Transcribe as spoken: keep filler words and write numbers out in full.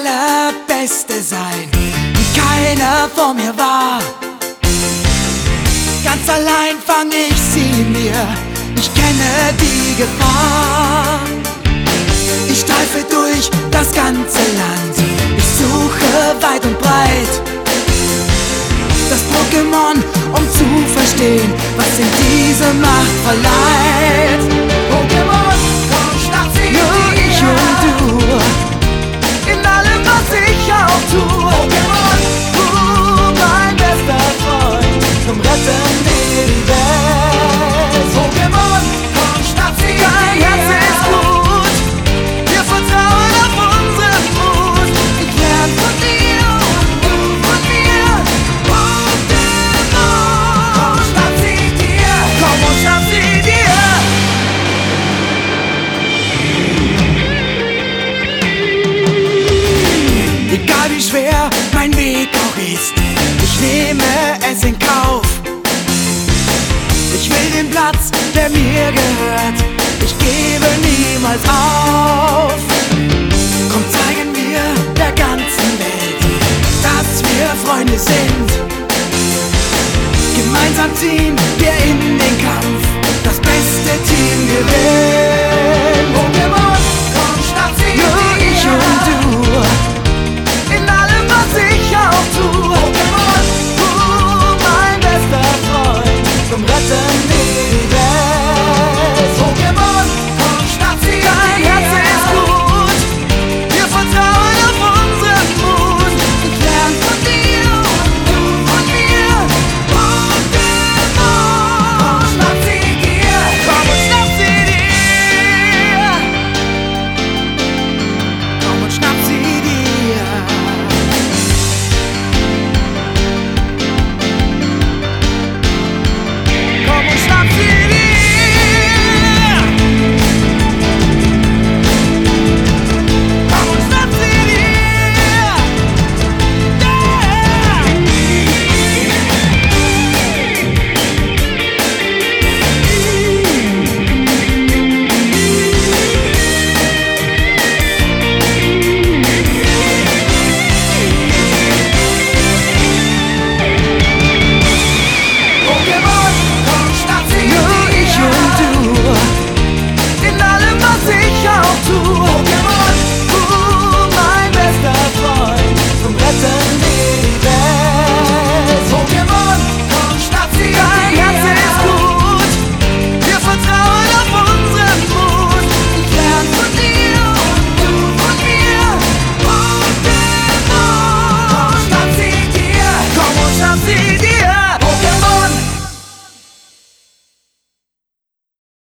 Allerbeste sein, wie keiner vor mir war. Ganz allein fang ich sie mir, ich kenne die Gefahr. Ich streife durch das ganze Land, ich suche weit und breit das Pokémon, um zu verstehen, was in diese Macht verleiht. Pokémon, komm, schnapp sie nur dir. Ich und du, in allem, was ich auch tue. Pokémon, du, mein bester Freund, komm, rette mir die Welt. Pokémon, komm, schnapp sie dir. Dein Herz ist gut, wir vertrauen auf unseren Mut. Ich lern von dir und du von mir. Pokémon, komm, schnapp sie dir. Komm und schnapp sie dir. Egal wie schwer mein Weg auch ist, ich nehme es in Kauf. Ich will den Platz, der mir gehört, ich gebe niemals auf. Komm, zeigen wir der ganzen Welt, dass wir Freunde sind. Gemeinsam ziehen wir in den Kampf, das beste Team gewinnt. Pokémon, komm, schnapp sie dir. Nur ich und du, in allem, was ich auch tue. Pokémon, du, mein bester Freund, komm, rette mich.